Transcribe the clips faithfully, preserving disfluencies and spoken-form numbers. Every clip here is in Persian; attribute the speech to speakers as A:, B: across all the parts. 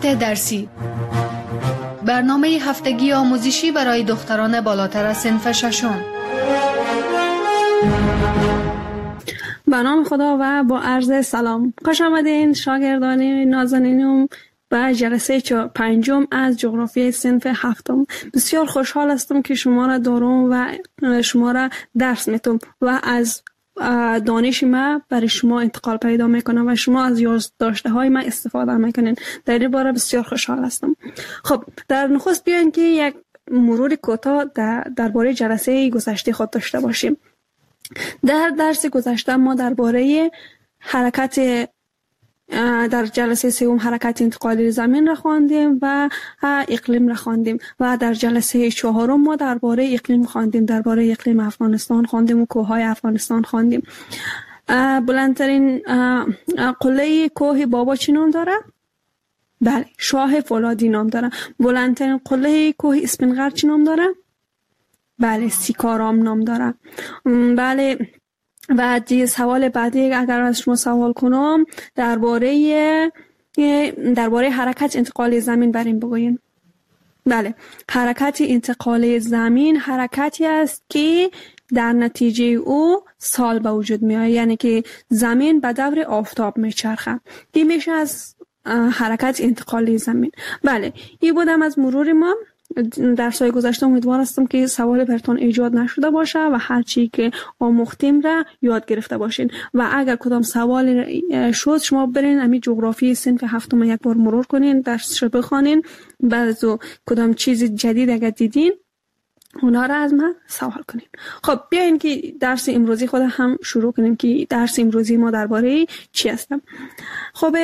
A: مقاطع درسی، برنامه هفتگی آموزشی برای دختران بالاتر از صنف ششم.
B: به نام خدا و با عرض سلام، خوش آمدین شاگردان نازنینم به جلسه پنجم از جغرافیای صنف هفتم. بسیار خوشحال هستم که شما را دارم و شما را درس میتم و از دانش ما برای شما انتقال پیدا میکنم و شما از یادداشته های من استفاده میکنین. در این باره بسیار خوشحال هستم. خب در نخست بیاین که یک مرور کوتاه در درباره جلسه گذشته خود داشته باشیم. در درس گذشته ما درباره حرکت در جلسه سوم حرکت انتقالی زمین را خواندیم و اقلیم را خواندیم و در جلسه چهارم ما درباره اقلیم خواندیم، درباره اقلیم افغانستان خواندیم و کوههای افغانستان خواندیم. بلندترین قله کوه بابا چی نام داره؟ بله، شاه فولادی نام داره. بلندترین قله کوه اسفندیار چی نام داره؟ بله، سیکارام نام داره. بله، و دیگه سوال بعدی اگر از شما سوال کنم درباره درباره حرکت انتقال زمین بریم بگوین. بله، حرکت انتقال زمین حرکتی است که در نتیجه او سال به وجود می آید، یعنی که زمین به دور آفتاب میچرخه. این میشه از حرکت انتقال زمین. بله، این بودم از مرور ما. درس‌های گذشته امیدوار هستم که سوال براتون ایجاد نشده باشه و هر چی که آموختیم را یاد گرفته باشین و اگر کدام سوال شد شما برین همین جغرافی صنف هفتم یک بار مرور کنین، درسش رو بخونین، بعد از کدام چیز جدید اگر دیدین اونا را از من سوال کنین. خب بیاین که درس امروزی خود هم شروع کنیم که درس امروزی ما درباره چی هستم. خب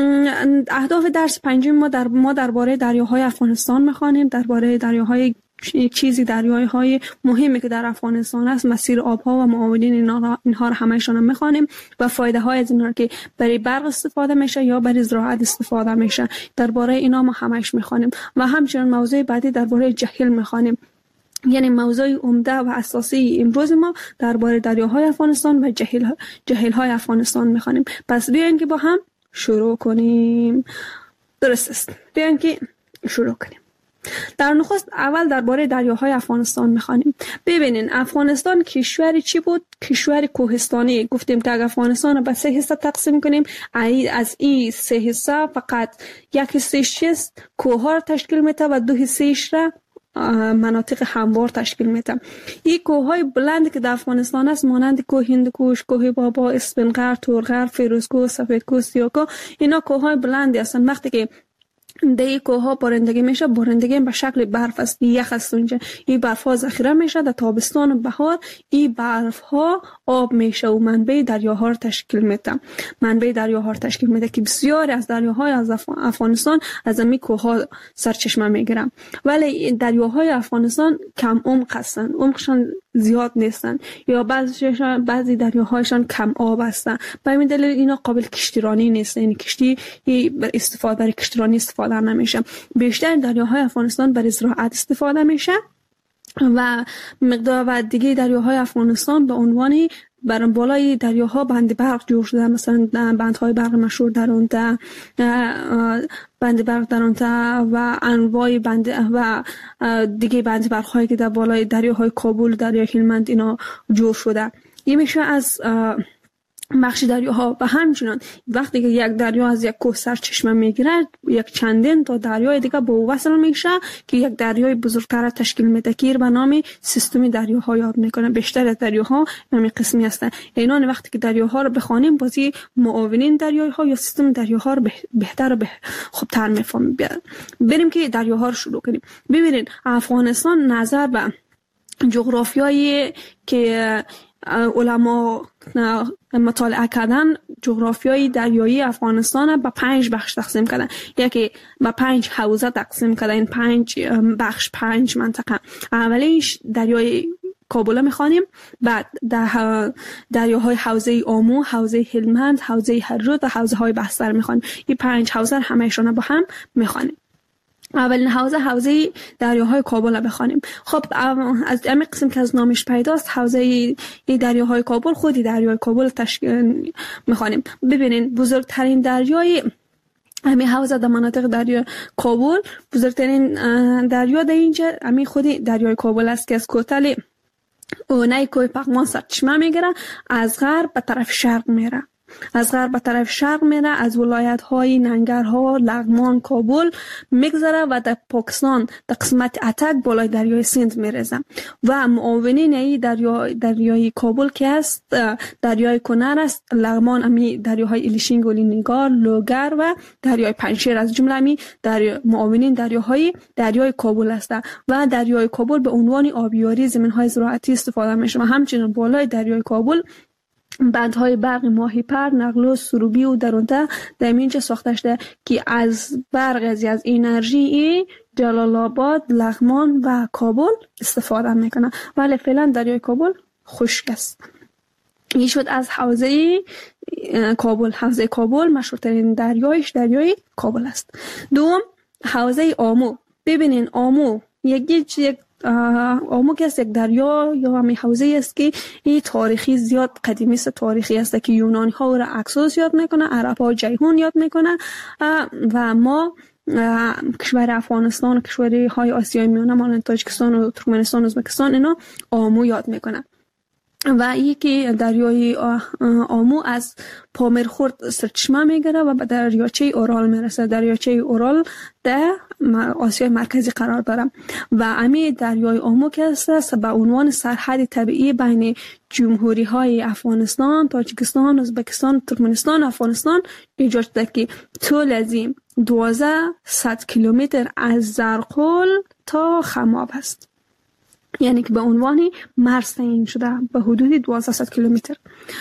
B: اهداف درس پنجم ما در ما درباره دریاهای افغانستان می‌خوانیم، درباره دریاهای چیزی دریاهای مهمی که در افغانستان است، مسیر آبها و معاونین اینها اینها را همه‌شون می‌خوانیم و فایده های از اینها که برای برق استفاده میشه یا برای زراعت استفاده میشه، درباره اینا ما همه‌اش می‌خوانیم و همچنین موضوع بعدی درباره جهیل می‌خوانیم. یعنی موضوع عمده و اساسی امروز ما درباره دریاهای افغانستان و جهیل جهیل‌های افغانستان می‌خوانیم. پس بیاین که با هم شروع کنیم. درست است. بیاین که شروع کنیم. در نخست اول درباره دریاهای افغانستان می‌خوانیم. ببینین افغانستان کشوری چی بود؟ کشور کوهستانی. گفتیم که افغانستان رو به سه حصه تقسیم کنیم. از این سه حصه فقط یک حصه‌اش چیست؟ کوه‌ها تشکیل میده و دو حصه‌اش را مناطق هموار تشکیل میده. این کوههای بلند که در افغانستان است مانند کوه هندوکش، کوه بابا، اسفندیار، تورغر، فیروزکوه، سفیدکوه، سیاکوه، اینا کوههای بلندی هستند. وقتی که در کوهها بارندگی میشه، بارندگی به شکل برف است، یخ است اونجا. این برف ها ذخیره میشه در تابستان و بهار، این برف ها آب میشه و منبع دریاها را تشکیل میده. منبع دریاها را تشکیل میده که بسیاری از دریاهای از افغانستان از همین کوهها سرچشمه میگیرن. ولی دریاهای افغانستان کم عمق هستند، عمقشان زیاد نیستن یا بعضیشان بعضی دریاهایشان کم آب هستند. به همین دلیل اینا قابل کشتیرانی نیست، یعنی کشتی بر استفاده برای کشتیرانی استفاده نمیشه. بیشتر دریاهای افغانستان برای زراعت استفاده میشه و مقدار و دیگه دریاهای افغانستان به عنوان بر بالای دریاها بند برق جور شده، مثلا بندهای برق مشهور در اون بند برق در اون و انواع بند و دیگه بند برق هایی که در بالای دریاهای کابل، دریای هلمند اینا جور شده. این میشه از بخش دریاها. و همچنان وقتی که یک دریا از یک کوه سرچشمه میگیره، یک چندین تا دریای دیگه به او وصل میشه که یک دریای بزرگتر تشکیل میده که به نام سیستم دریاها یاد میکنه. بیشتر دریاها همین قسمی هستن. اینان وقتی که دریاها رو بخوانیم بازی معاونین دریاها یا سیستم دریاها رو بهتر و به خوبتر میفهمیم. بریم که دریاها رو شروع کنیم. ببینید افغانستان نظر به جغرافیایی که علما مطالعه کردن، جغرافیای دریایی افغانستان به پنج بخش تقسیم کردن. یکی به پنج حوزه تقسیم کردن. این پنج بخش، پنج منطقه. اولیش دریای کابل میخوانیم، بعد در دریاهای حوزه آمو، حوزه هلمند، حوزه هرود و حوزه های بستر میخوانیم. این پنج حوزه همه‌شون با هم میخوانیم. اولین حوزه حوزه دریاهای کابل بخوانیم. خب از همین قسم که از نامش پیداست، حوزه دریاهای کابل خودی دریای کابل تشکیل میخوانیم. ببینین بزرگترین دریای همین حوزه در مناطق دریای کابل، بزرگترین دریا در اینجا همین خود دریای کابل است که از کوتل اونای کوه پغمان سرچشمه میگیره، از غرب به طرف شرق میره. از غرب به طرف شرق میره، از ولایت های ننگرهار، لغمان، کابل میگذره و در پاکستان در قسمت اتک بالای دریای سند میرسه. و معاونین ای دریا دریای کابل که است دریای کنر است، لغمان امی دریاهای ایلیشینگ و لینگار، لوگر و دریای پنجشیر از جمله امی دریا معاونین دریاهای دریای کابل است. و دریای کابل به عنوان آبیاری زمینهای زراعتی استفاده میشه. و همچنین بالای دریای کابل بندهای برق ماهیپر، نقلوس، سروبی و درونته در اینجا ساخته شده که از برق از از انرژی جلال آباد، لغمان و کابل استفاده میکنه. ولی فعلا دریای کابل خشک است. این شد از حوزه کابل. حوزه کابل مشهورترین دریایش دریای کابل است. دوم حوزه آمو. ببینین آمو یک یک آمو که است یک دریا یا همین حوزه است که این تاریخی زیاد قدیمی است، تاریخی است که یونانی ها او را اکسوس یاد میکنه، عرب ها جیهون یاد میکنه و ما کشور افغانستان و کشوری های آسیای میانه مانند تاجیکستان و ترکمنستان و ازبکستان اینا آمو یاد میکنه. و یکی دریای آمو از پامرخورد سرچشمه میگیره و به دریاچه اورال میرسه. دریاچه اورال در آسیای مرکزی قرار داره و امی دریای آمو که است به عنوان سرحد طبیعی بین جمهوری های افغانستان، تاجیکستان، ازبکستان، ترکمنستان و افغانستان ایجاد شده که طول از این دوازده صد کیلومتر از زرقول تا خماب است. یعنی که به عنوان مرز تعیین شده به حدود دوازده صد کیلومتر.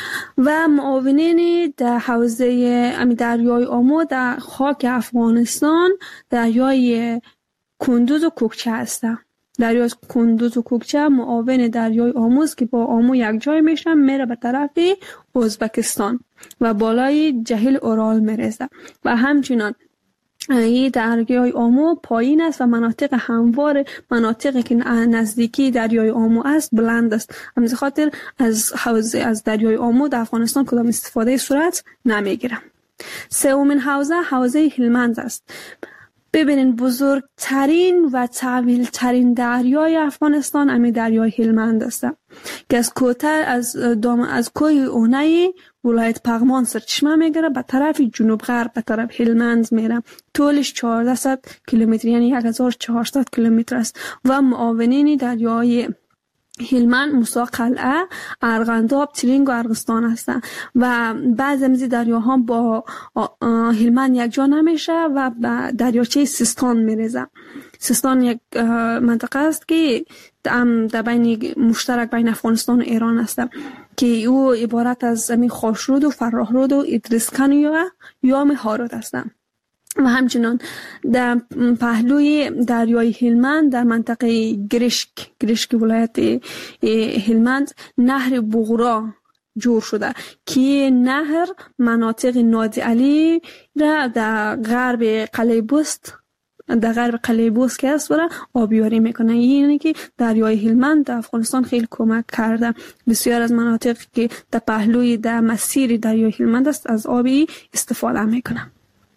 B: و معاونین در حوزه امی دریای آمو در خاک افغانستان دریای کندوز و کوکچه هستند. دریای کندوز و کوکچه معاون دریای آمو که با آمو یک جای میشه، میره به طرف ازبکستان و بالای جهیل اورال میرسه. و همچنان این دریای آمو پایین است و مناطق هموار، مناطقی که نزدیکی دریای آمو است بلند است. همین خاطر از حوزه از دریای آمو در افغانستان کدام استفاده صورت نمیگیره. سومین حوزه حوزه هلمند است. ببینین بزرگترین و طویل ترین دریای افغانستان همین دریای هلمند است که از کوتر از دام از کوه اونای ولایت پغمان سرچشمه میگیره به طرف جنوب غرب به طرف هلمند میره. طولش چهارصد کیلومتر یعنی هزار و چهارصد کیلومتر است. و معاونین دریای هلمند موسی قلعه، ارغنداب، ترینگ و ارغستان هستند و بعضی از دریاها با هلمند یک جا نمیشه و به دریاچه سیستان میرسه. سیستان یک منطقه است که در بین مشترک بین افغانستان و ایران است که او عبارت از زمین خاشرود و فراهرود و ادریسکن یا یام هارود هستند. و همچنان در پهلوی دریای هلمند در منطقه گرشک گرشک ولایت هلمند نهر بغرا جور شده که نهر مناطق نادی علی را در غرب قلعه بست در غرب قلعه بست که است را آبیاری میکنه. یعنی که دریای هلمند در افغانستان خیلی کمک کرده. بسیار از مناطق که در پهلوی در مسیر دریای هلمند است از آبی استفاده میکنه.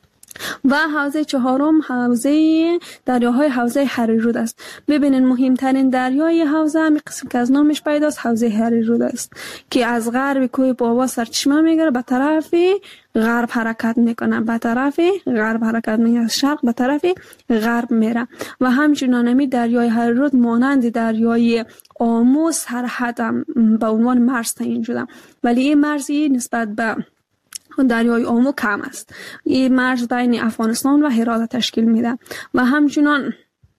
B: و حوزه چهارم حوزه دریاهای حوزه هریرود است. ببینین مهمترین دریای حوزه همین قسم که از نامش پیداست حوزه هریرود است که از غرب کوه بابا سرچشمه میگیره به طرف غرب حرکت میکنه، به طرف غرب حرکت میکنه، از شرق به طرف غرب میره. و همچنان همین دریای هریرود مانند دریای آمو سرحد به عنوان مرز تعیین شده، ولی این مرزی نسبت به دریای آمو کم است. این مرز بین افغانستان و هرات تشکیل میده. و همچنان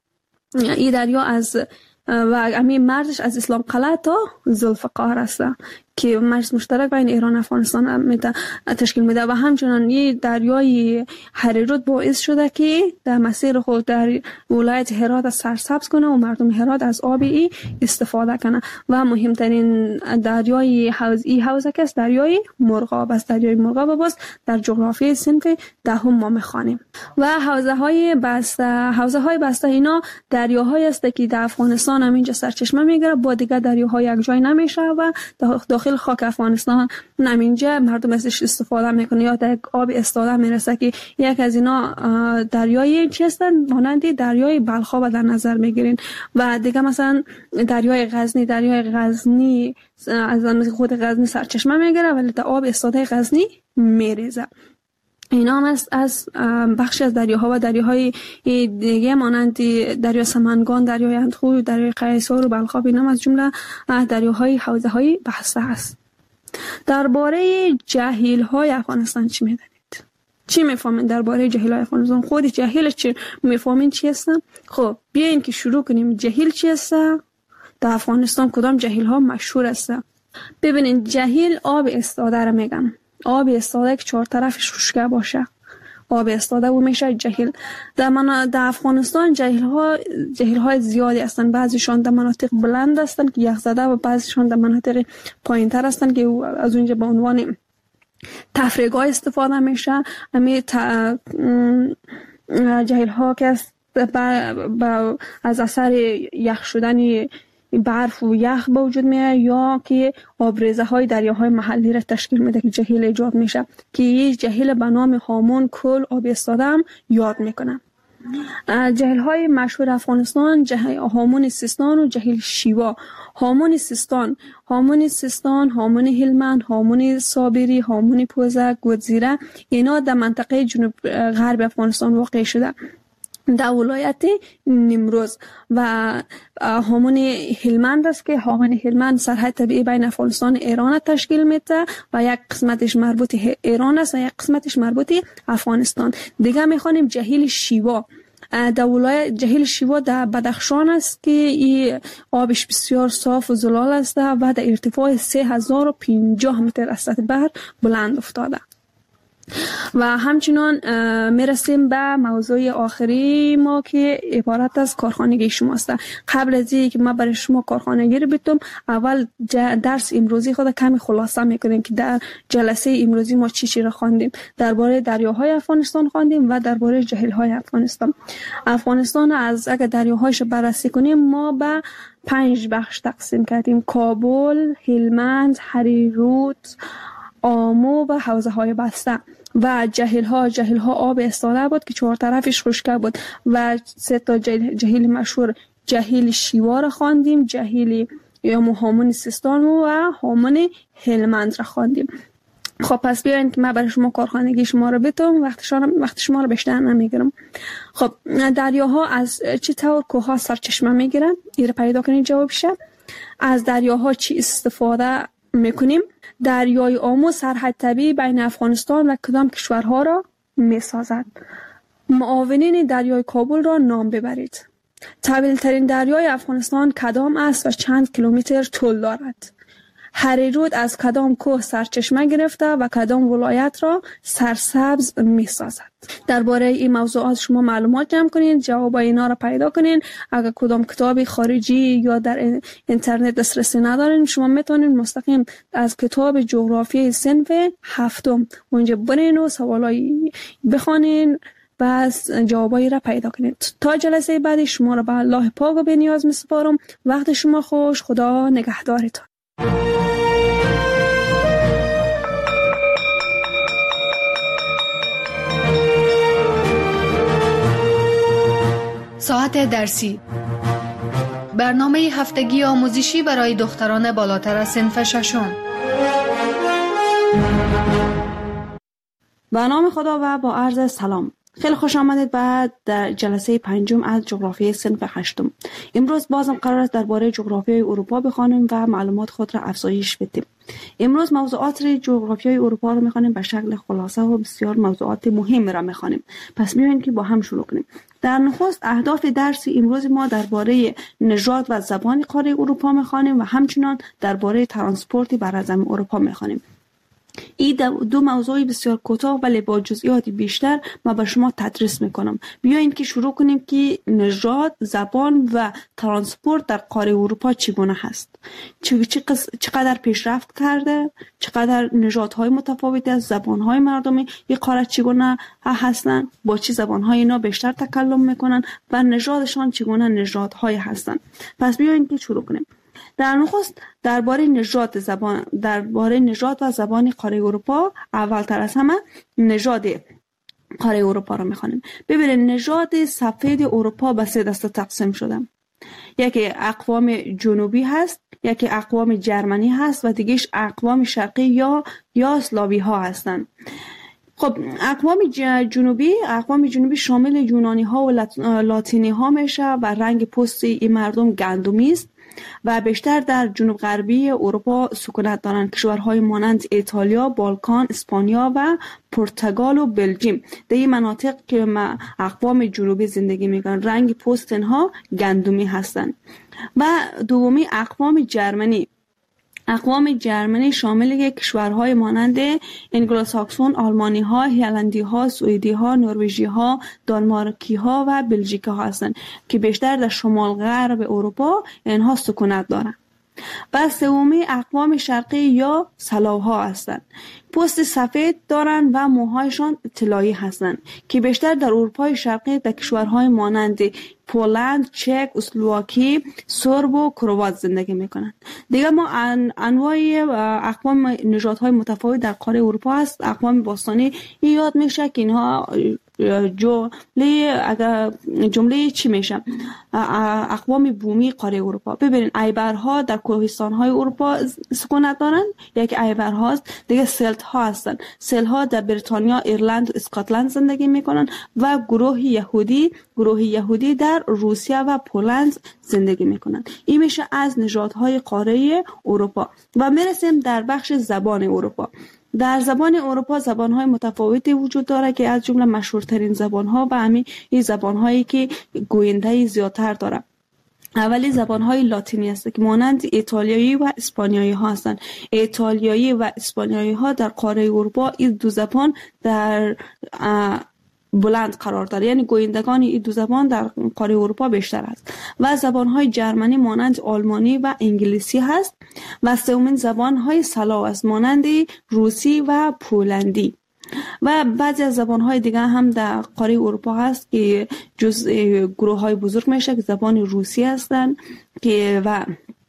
B: این دریا از و همین مرزش از اسلام قلعه تا ذوالفقار است که مرز مشترک بین ایران و افغانستان تشکیل میده. و همچنان این دریای هریرود باعث شده که در مسیر خود در ولایت هرات سرسبز کنه و مردم هرات از آب ای استفاده کنه. و مهمترین دریای حوزه حوزه که است دریای مرغاب است. دریای مرغاب باز در جغرافی صنف دهم ما میخوانیم. و حوزه های بسته حوزه های بسته اینا دریاهایی است که در افغانستان هم اینجا سرچشمه میگیره، با دیگر دریاهای یک جای نمیشه و داخل داخل خاک افغانستان همینجا مردم ازش استفاده میکنه یا در آب استاده میرسه که یک از اینا دریای چی هستن مانند دریای بلخاب در نظر میگیرین و دیگه مثلا دریای غزنی دریای غزنی از خود غزنی سرچشمه میگیره ولی در آب استاده غزنی میریزه. اینا هم از, از بخشی از دریاها و دریاهای دیگه مانند دریا سمنگان، دریای اندخو، دریای قیصر و بلخاب اینا هم از جمله دریاهای حوزه های بسته است. درباره جهیل های افغانستان چی میدانید؟ چی میفهمین درباره جهیل های افغانستان؟ خود جهیل چی میفهمین چی هست؟ خب بیاین که شروع کنیم. جهیل چی هست؟ در افغانستان کدام جهیل ها مشهور است؟ ببینین جهیل آب استاده را میگن. آب استاده که چهار طرفش خشک باشه آب استاده و میشه جهیل. در من در افغانستان جهیل ها جهیل های زیادی هستند. بعضیشان در مناطق بلند هستند که یخ زده و بعضیشان در مناطق پایین تر هستند که از اونجا به عنوان تفریحگاه استفاده میشه. همین جهیل ها که از اثر یخ شدن برف و یخ به وجود میاد یا که آبریزه های دریاهای محلی را تشکیل میده که جهیل ایجاد میشه که یه جهیل به نام هامون کل آب استاده هم یاد میکنه. جهیل های مشهور افغانستان هامون سیستان و جهیل شیوا. هامون سیستان هامون سیستان هامون هلمند، هامون صابری، هامون پوزک، گودزیره اینا در منطقه جنوب غرب افغانستان واقع شده در ولایت نیمروز. و هامون هلمند است که هامون هلمند سرحد طبیعی بین افغانستان و ایران تشکیل میده و یک قسمتش مربوط ایران است و یک قسمتش مربوط افغانستان. دیگه میخوانیم جهیل شیوا. در ولایت جهیل شیوا در بدخشان است که این آبش بسیار صاف و زلال است و در ارتفاع سه هزار و پنجاه متر از سطح بحر بلند افتاده. و همچنان میرسیم به موضوع آخری ما که عبارت از کارخانگی شماست. قبل از اینکه ما برای شما کارخانگی رو بگم اول درس امروزی خود کمی خلاصه میکنیم که در جلسه امروزی ما چی چی رو خواندیم. درباره دریاهای افغانستان خواندیم و درباره جهیل‌های افغانستان. افغانستان از اگر دریاهایش بررسی کنیم ما به پنج بخش تقسیم کردیم: کابل، هلمند، هریرود، آمو و حوزه های بسته. و جهیل ها جهیل ها آب استاده بود که چهار طرفش خشک بود و سه تا جهیل مشهور جهیل شیوا را خواندیم، جهیل یا هامون سیستان و هامون هلمند را خواندیم. خب پس بیاین که من برای شما کارخانگی شما رو بتونم وقت شما وقت شما رو بیشتر نمیگیرم. خب دریاها از چه طور کوه ها سرچشمه میگیرن؟ این پیدا کنید جوابشه. از دریاها چی استفاده میکنیم؟ دریای آمو سرحد طبیعی بین افغانستان و کدام کشورها را میسازد؟ معاونین دریای کابل را نام ببرید. طویل ترین دریای افغانستان کدام است و چند کیلومتر طول دارد؟ هریرود از کدام کوه سرچشمه گرفته و کدام ولایت را سرسبز می سازد؟ درباره این موضوعات شما معلومات جمع کنین، جواب اینا را پیدا کنین. اگر کدام کتابی خارجی یا در اینترنت دسترسی ندارین شما میتونین مستقیم از کتاب جغرافی صنف هفتم اونجا برین و سوالایی بخونین بس جوابایی را پیدا کنید. تا جلسه بعدی شما را به الله پاک و بی‌نیاز میسپارم. وقت شما خوش. خدا نگهدارتان.
A: ساعت درسی برنامه هفتگی آموزشی برای دختران بالاتر از صنف ششم.
C: به نام خدا و با عرض سلام. خیلی خوش آمدید بعد در جلسه پنجم از جغرافی صنف هشتم. امروز بازم قرار است درباره جغرافیای اروپا بخوانیم و معلومات خود را افزایش بدیم. امروز موضوعات جغرافیای اروپا رو میخوانیم به شکل خلاصه و بسیار موضوعات مهم را میخوانیم. پس می‌بینیم که با هم شروع کنیم. در نخست اهداف درس امروز ما درباره نژاد و زبان قاره اروپا میخوانیم و همچنان درباره ترانسپورت بر زمین اروپا میخوانیم. این دو موضوع بسیار کوتاه ولی با جزئیات بیشتر ما به شما تدریس میکنم. بیایید که شروع کنیم که نژاد، زبان و ترانسپورت در قاره اروپا چگونه هست، چقدر پیشرفت کرده، چقدر نژادهای متفاوتی از زبانهای مردمی این قاره چگونه هستند، با چه زبانهای اینا بیشتر تکلم میکنن و نژادشان چگونه نژادهای هستند. پس بیایید که شروع کنیم. در نخست درباره نژاد زبان درباره نژاد و زبان قاره اروپا اولتر از همه نژاد قاره اروپا را می‌خوانیم. ببینید نژاد سفید اروپا به سه دسته تقسیم شده. یکی اقوام جنوبی هست، یکی اقوام جرمنی هست و دیگهش اقوام شرقی یا یا اسلاوی ها هستند. خب اقوام جنوبی اقوام جنوبی شامل یونانی ها و لاتینی ها میشه و رنگ پوست این مردم گندمی است و بیشتر در جنوب غربی اروپا سکونت دارند. کشورهای مانند ایتالیا، بالکان، اسپانیا و پرتغال و بلژیم در این مناطق که اقوام جنوبی زندگی میکنند رنگ پوست اینها گندمی هستند. و دومی اقوام جرمنی اقوام جرمنی شامل کشورهای مانند انگلوساکسون، آلمانی ها، هلندی ها، سوئدی ها، نروژی ها، دانمارکی ها و بلژیکی ها هستند که بیشتر در شمال غرب اروپا اینها سکونت دارند. و سومی اقوام شرقی یا سلاو ها هستند. پوست سفید دارند و موهایشان طلایی هستند که بیشتر در اروپای شرقی در کشورهای مانند پولند، چک، اسلواکی، سرب و کروات زندگی میکنند. دیگه ما ان انواع اقوام نژادهای متفاوت در قاره اروپا هست. اقوام باستانی یاد میشه که اینها جمله اگر جمله چی میشه اقوام بومی قاره اروپا. ببینید ایبرها در کوهستان‌های اروپا سکونت دارند. یک ایبرها هست. دیگه سلت ها هستند. سلت ها در بریتانیا، ایرلند و اسکاتلند زندگی میکنند و گروه یهودی گروه یهودی در روسیه و پولند زندگی میکنند. این میشه از نژادهای قاره اروپا. و میرسیم در بخش زبان اروپا. در زبان اروپا زبان‌های متفاوتی وجود داره که از جمله مشهورترین زبان‌ها و همین این زبان‌هایی که گوینده زیادتر داره. اولی زبان‌های لاتینی است که مانند ایتالیایی و اسپانیایی ها هستند. ایتالیایی و اسپانیایی ها در قاره اروپا این دو زبان در بلند قرار داره، یعنی گویندگان این دو زبان در قاره اروپا بیشتر است. و زبان‌های جرمنی مانند آلمانی و انگلیسی هست. و سومین زبان‌های سلاو است مانند روسی و پولندی. و بعضی از زبان‌های دیگه هم در قاره اروپا هست که جز گروه‌های بزرگ میشه که زبان روسی هستند که و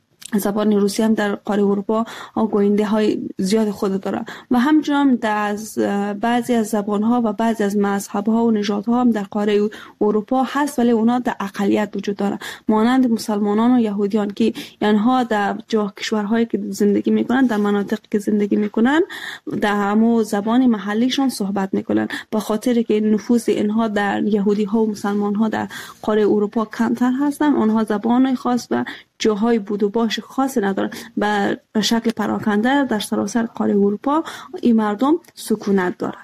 C: زبان روسی هم در قاره اروپا گوینده های زیاد خود داره. و همچنین در بعضی از زبان ها و بعضی از مذهب ها و نژادها هم در قاره اروپا هست ولی اونا در اقلیت وجود داره، مانند مسلمانان و یهودیان که اینها در جا کشورهایی که زندگی میکنن در مناطقی که زندگی میکنن در همون زبان محلیشون صحبت میکنن. به خاطر که نفوذ اینها در یهودی ها و مسلمان ها در قاره اروپا کمتر هستن، اونها زبان خاص و جاهای بود و باش خاصی ندارن. به شکل پراکنده در سراسر قاره اروپا این مردم سکونت دارن.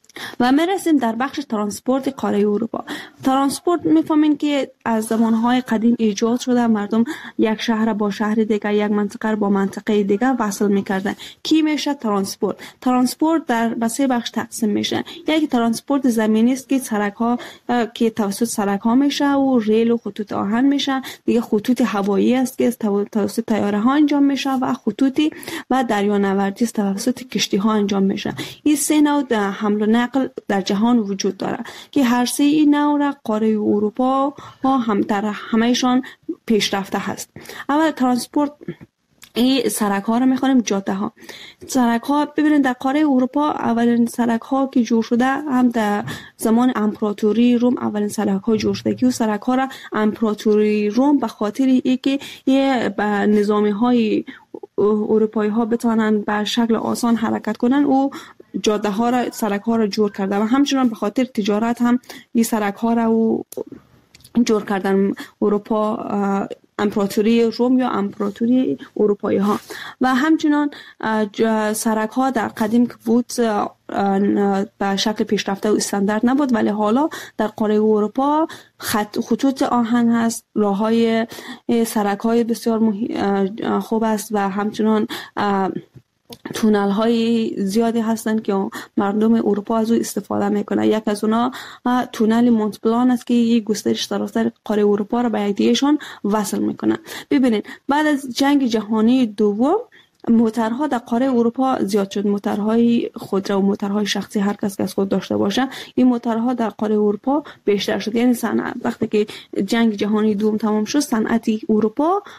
C: و میرسیم در بخش ترانسپورت قاره اروپا. ترانسپورت میفهمین که از زمانهای قدیم ایجاد شده، مردم یک شهر با شهر دیگه، یک منطقه با منطقه دیگه وصل میکردن. کی میشه ترانسپورت؟ ترانسپورت در به سه بخش تقسیم میشه. یکی ترانسپورت زمینی است که سرک ها که توسط سرک ها میشه و ریل و خطوط آهن میشه. دیگه خطوط هوایی است که توسط طیاره ها انجام میشه و خطوطی و دریانوردی است توسط کشتی ها انجام میشه. این سه نوع حمل و نقل در جهان وجود داره که هر سه این نوع را قاره اروپا ها هم در همهشان پیشرفته هست. اول ترانسپورت این سرک ها رو میخوانیم جاده ها. سرک ها ببینید در قاره اروپا اولین سرک ها که جور شده هم در زمان امپراتوری روم اولین سرک ها جور شده که سرک ها را امپراتوری روم به خاطر اینکه یه نظامی های اروپایی ها بتوانن به شکل آسان حرکت کنن و جاده ها را سرک ها را جور کرده و همچنان به خاطر تجارت هم این سرک ها را و جور کردن اروپا امپراتوری روم یا امپراتوری اروپایی ها. و همچنان سرک ها در قدیم که بود به شکل پیشرفته و استاندارد نبود ولی حالا در قاره اروپا خط خطوط آهن هست، راه های سرک های بسیار خوب است و همچنان تونل های زیادی هستند که مردم اروپا از او استفاده میکنه. یک از اونا تونل مونت بلان است که یک گسترش سراسر قاره اروپا را به یکدیگهشان وصل میکنه. ببینید بعد از جنگ جهانی دوم موترها در قاره اروپا زیاد شد. موترهای خودرو و موترهای شخصی هر کس که از خود داشته باشه این موترها در قاره اروپا بیشتر شد. یعنی صنعت وقتی که جنگ جهانی دوم تمام شد صنعت اروپا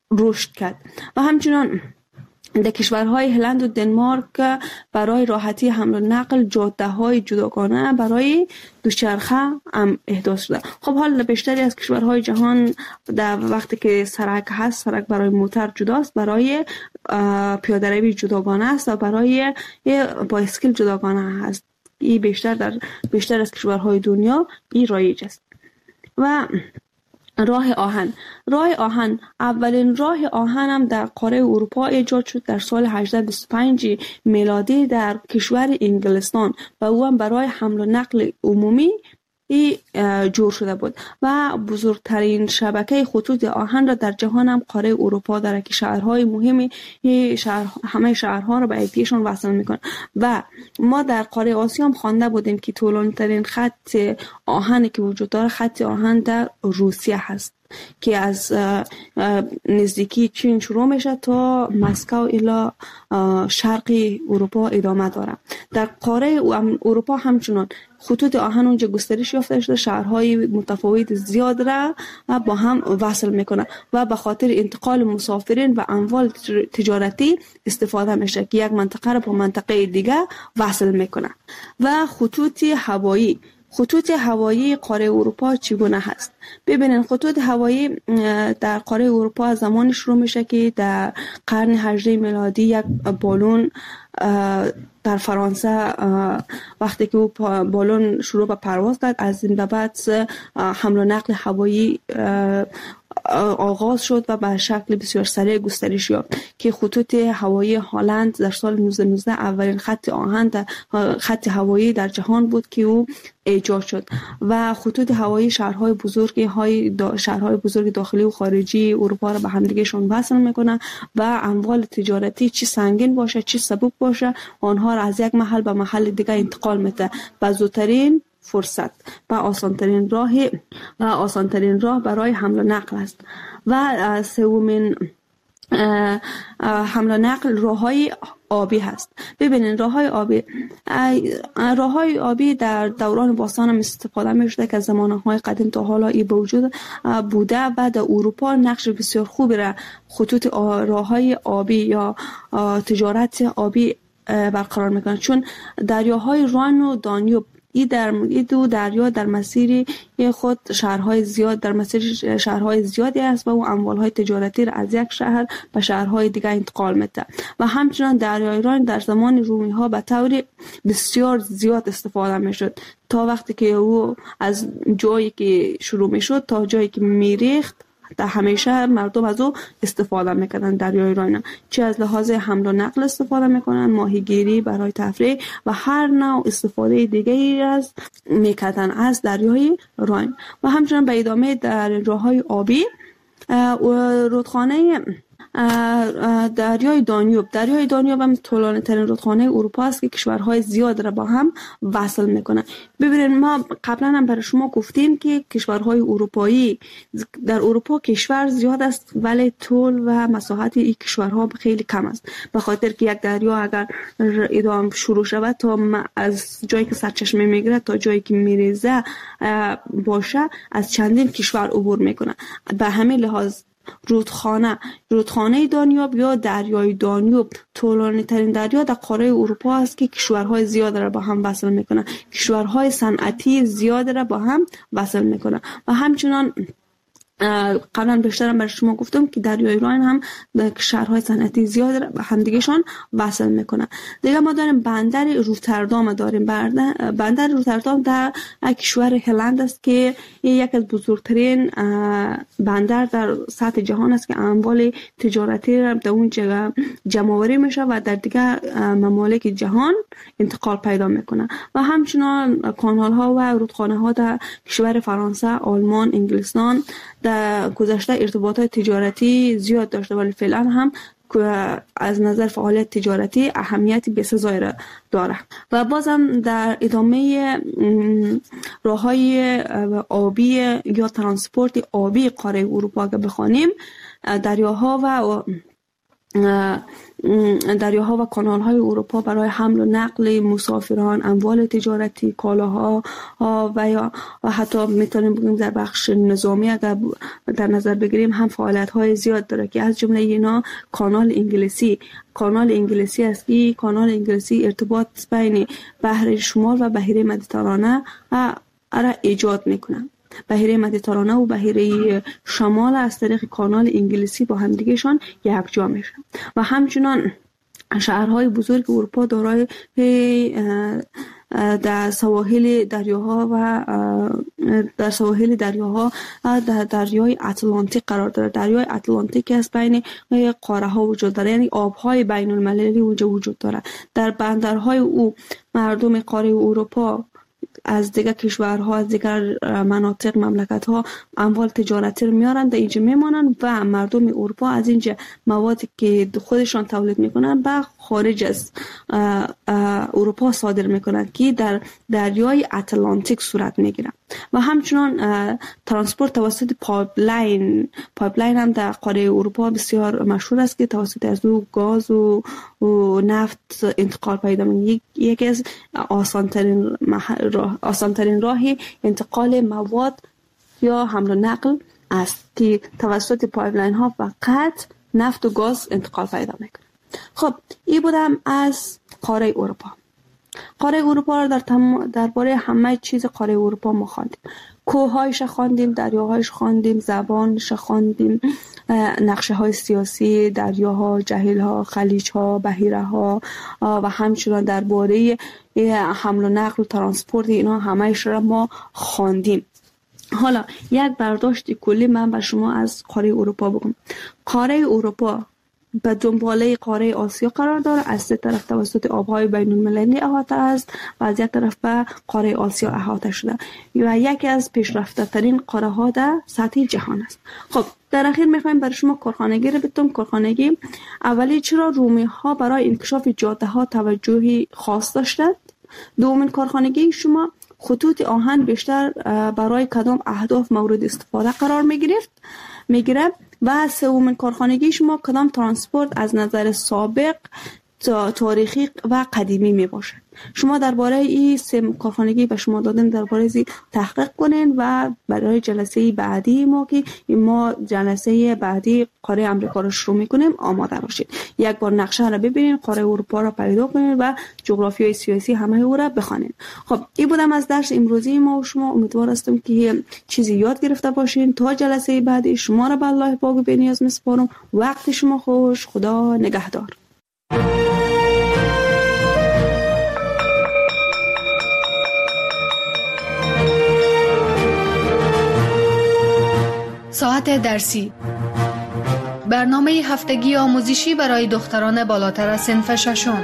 C: رشد کرد. و همچنان در کشورهای هلند و دنمارک برای راحتی حمل و نقل جاده‌های جداگانه برای دوچرخه هم احداث شده. خب حال بیشتری از کشورهای جهان در وقتی که سرک هست، سرک برای موتر جداست، برای پیاده‌روی جداگانه است و برای بایسکل جداگانه هست. این بیشتر در بیشتر از کشورهای دنیا این رایج است. و راه آهن راه آهن اولین راه آهن هم در قاره اروپا ایجاد شد در سال هجده بیست و پنج میلادی در کشور انگلستان و او هم برای حمل و نقل عمومی ای جور شده بود و بزرگترین شبکه خطوط آهن را در جهان هم قاره اروپا داره که شهرهای مهمی شهر همه شهرها را به یکیشون وصل میکنه. و ما در قاره آسیا هم خوانده بودیم که طولانی ترین خط آهنی که وجود داره خط آهن در روسیه هست که از نزدیکی چین شروع میشه تا مسکو الی شرقی اروپا ادامه داره. در قاره اروپا همچنان خطوط آهن اونجا گسترش یافته شده، شهرهای متفاوت زیاد را با هم وصل میکنه و به خاطر انتقال مسافرین و اموال تجارتی استفاده میشه که یک منطقه را با منطقه دیگه وصل میکنه. و خطوط هوایی خطوط هوایی قاره اروپا چگونه هست؟ ببینید خطوط هوایی در قاره اروپا از زمانی شروع میشه که در قرن هجدهم میلادی یک بالون در فرانسه وقتی که او بالون شروع به پرواز کرد، از این به بعد حمل و نقل هوایی آغاز شد و به شکل بسیار سریع گسترش یافت که خطوط هوایی هلند در سال نوزده نوزده اولین خط آهن خط هوایی در جهان بود که او ایجاد شد. و خطوط هوایی شهرهای بزرگی های شهرهای بزرگ داخلی و خارجی اروپا را به همدیگهشون وصل میکنه و اموال تجارتی چی سنگین باشه چی سبک باشه آنها را از یک محل به محل دیگه انتقال میده با زودترین فرصت و آسانترین راه و آسانترین راه برای حمل و نقل است. و سومین حمل و نقل راههای آبی هست. ببینین راههای آبی راههای آبی در دوران باستان هم استفاده می شده که زمانهای قدیم تا حالا ای به وجود بوده و در اروپا نقش بسیار خوبی را خطوط راههای آبی یا تجارت آبی برقرار میکنه، چون دریاهای راین و دانیوب ای در ای دو دریا در مسیر خود شهرهای زیاد در مسیر شهرهای زیادی است و او اموالهای تجارتی را از یک شهر به شهرهای دیگر انتقال میده. و همچنان دریای راین در زمان رومی ها به طور بسیار زیاد استفاده میشد تا وقتی که او از جایی که شروع میشد تا جایی که میریخت در همیشه مردم از او استفاده میکنن. دریای راین چه از لحاظ حمل و نقل استفاده میکنن، ماهیگیری برای تفریح و هر نوع استفاده دیگه از میکردن از دریای راین. و همچنان به ادامه در راههای آبی رودخانه دریای دانیوب دریای دانیوب هم طولانی ترین رودخانه اروپا است که کشورهای زیاد را با هم وصل میکنه. ببینید ما قبلا هم برای شما گفتیم که کشورهای اروپایی در اروپا کشور زیاد است ولی طول و مساحت این کشورها خیلی کم است، به خاطر که یک دریا اگر ادامه شروع شود تا از جایی که سرچشمه میگیره تا جایی که میریزه باشه از چندین کشور عبور میکنه. به همین لحاظ رودخانه رودخانه دانیوب یا دریای دانیوب طولانی ترین دریا در قاره اروپا است که کشورهای زیاد را با هم وصل میکنه، کشورهای صنعتی زیاد را با هم وصل میکنه. و همچنان قبلا بیشترم برای شما گفتم که دریای راین هم شهرهای صنعتی زیاد به همدیگهشان وصل میکنه. دیگه ما داریم بندر روتردام داریم. بندر روتردام در کشور هلند است که یک از بزرگترین بندر در سطح جهان است که اموال تجارتی را در اون جمع آوری میشه و در دیگه ممالک جهان انتقال پیدا میکنه. و همچنان کانال ها و رودخانه ها در کشور فرانسه، آلمان، انگلستان در گذشته ارتباطات تجارتی زیاد داشته ولی فعلا هم از نظر فعالیت تجارتی اهمیت بسزایی را داره. و بازم در ادامه راههای آبی یا ترانسپورت آبی قاره اروپا که بخوانیم دریاها و دریاها و کانال‌های اروپا برای حمل و نقل مسافران، اموال تجارتی، کالاها و یا و حتی میتونیم بگیم در بخش نظامی اگر در نظر بگیریم هم فعالیت‌های زیاد داره که از جمله اینا کانال انگلیسی کانال انگلیسی است که کانال انگلیسی ارتباط بین بحر شمال و بحیره مدیترانه را ایجاد میکنه. بحیره مدیترانه و بحیره شمال از طریق کانال انگلیسی با همدیگهشان یکجا میشن و همچنان شهرهای بزرگ اروپا دارای در سواحل دریاها و در سواحل دریاها در دریای اتلانتیک قرار داره. دریای اتلانتیک از بین قاره ها وجود داره، یعنی آبهای بین المللی اونجا وجود داره. در بندرهای او مردم قاره اروپا از دیگر کشورها، از دیگر مناطق، مملکت‌ها اموال تجارتی رو میارن در اینجا میمانن و مردم اروپا از اینجا موادی که خودشان تولید میکنن به خارج از اروپا صادر میکنن که در دریای اتلانتیک صورت میگیرن و همچنان ترانسپورت توسط پایپلاین پایپلاین هم در قاره اروپا بسیار مشهور است که توسط از او گاز و, و نفت انتقال پیدا میکنه. یکی از آسانترین راه آسانترین راهی انتقال مواد یا حمل و نقل است که توسط پایپلاین ها فقط نفت و گاز انتقال پیدا میکنه. خب این بودم از قاره اروپا. قاره اروپا را در تم... درباره همه چیز قاره اروپا ما خواندیم. کوه‌هایش خواندیم، دریاهایش خواندیم، زبانش خواندیم، نقشه های سیاسی، دریاها، جهیل‌ها، خلیج‌ها، بحیره‌ها و همچنان درباره حمل و نقل و ترانسپورت اینا همه‌اش را ما خواندیم. حالا یک برداشت کلی من به شما از قاره اروپا بگم. قاره اروپا به دنباله قاره آسیا قرار داره، از سه طرف توسط آبهای بین المللی احاطه است و از یک طرف به قاره آسیا احاطه شده و یکی از پیشرفته ترین قاره ها در سطح جهان است. خب در اخیر میخوایم برای شما کارخانگی رو بتون. کارخانگی اولی چرا رومی ها برای انکشاف جاده ها توجهی خاص داشتند؟ دومین کارخانگی شما خطوط آهن بیشتر برای کدام اهداف مورد استفاده قرار میگرفت میگیره و سومین کارخانگی شما کدام ترانسپورت از نظر سابق تاریخی و قدیمی می باشد. شما درباره این سه کارخانگی به شما دادن درباره زی تحقیق کنین و برای جلسه بعدی ما که ما جلسه بعدی قاره امریکا رو شروع میکنیم آماده باشید. یک بار نقشه را ببینین، قاره اروپا را پیدا کنین و جغرافیای سیاسی همه او را بخوانین. خب این بودم از درس امروزی ما و شما. امیدوار هستم که چیزی یاد گرفته باشین. تا جلسه بعدی شما را به الله پاک و بی‌نیاز میسپارم. وقت شما خوش. خدا نگهدار.
A: ساعت درسی، برنامه هفتگی آموزشی برای دختران بالاتر از صنف ششم.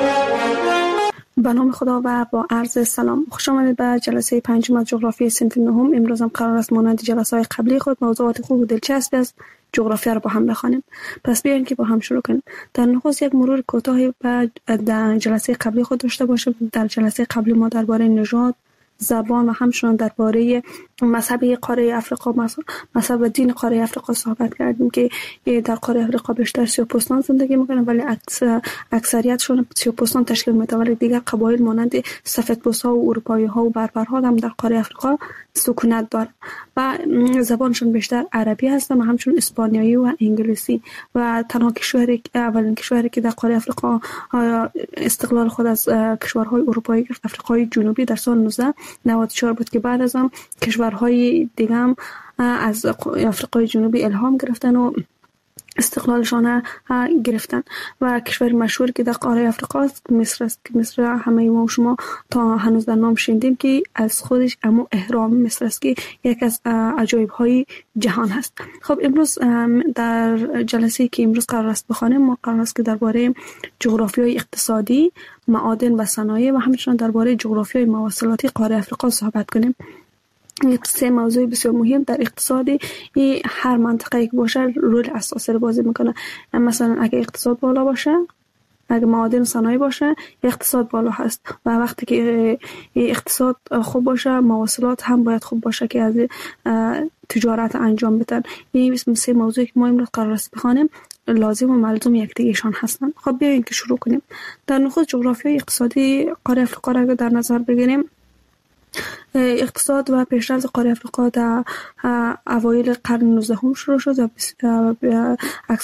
B: به نام خدا و با عرض سلام، خوش آمدید به جلسه پنجم از جغرافی صنف نهم. امروز هم قرار است مانند جلسه‌های قبلی خود موضوعات خوب و دلچسبی از جغرافیا را با هم بخوانیم. پس بیاین که با هم شروع کنیم. در نخست یک مرور کوتاهی در جلسه قبلی خود داشته باشیم. در جلسه قبلی ما درباره نژاد، زبان و همچنان درباره مذهب قاره افریقا، مذهب و دین قاره افریقا صحبت کردیم که در قاره افریقا بیشتر سیاه‌پوستان زندگی میکنن ولی اکثریتشون سیاه‌پوستان تشکیل میدن، ولی دیگر قبایل مانند سفیدپوست‌ها و اروپایی‌ها و بربرها هم در قاره افریقا سکونت دارن و زبانشون بیشتر عربی هست و همچنین اسپانیایی و انگلیسی و تنها کشوری اولین کشوری که در قاره افریقا استقلال خود از کشورهای اروپایی گرفت افریقای جنوبی در سال نوزده نود و چهار بود که بعد از آن کشورهای دیگه هم از افریقای جنوبی الهام گرفتن و استقلالشان گرفتن و کشور مشهور که در قاره افریقا است مصر است که مصر همه ما و شما تا هنوز در نام شنیدیم که از خودش اما اهرام مصر است که یک از عجایب های جهان هست. خب امروز در جلسه که امروز قرار است بخوانیم ما قرار است که درباره جغرافیای اقتصادی، معادن و صنایع و همچنین درباره جغرافیای مواصلاتی قاره افریقا صحبت کنیم. این سه موضوع بسیار مهم در اقتصادی هر منطقه که باشه رول اساسی رو بازی میکنه. مثلا اگه اقتصاد بالا باشه، اگه معادن صنایع باشه، اقتصاد بالا هست و وقتی که اقتصاد خوب باشه مواصلات هم باید خوب باشه که از تجارت انجام بدن. این اسم سه موضوعی که ما امروز قرار است بخوانیم لازم و ملزوم یکدیگرشان هستند. خب بیاین که شروع کنیم. در نخست جغرافیای اقتصادی قاره افریقا را در نظر بگیریم. اقتصاد و پیشرفت قاره افریقا در اوایل قرن نوزدهم شروع شد و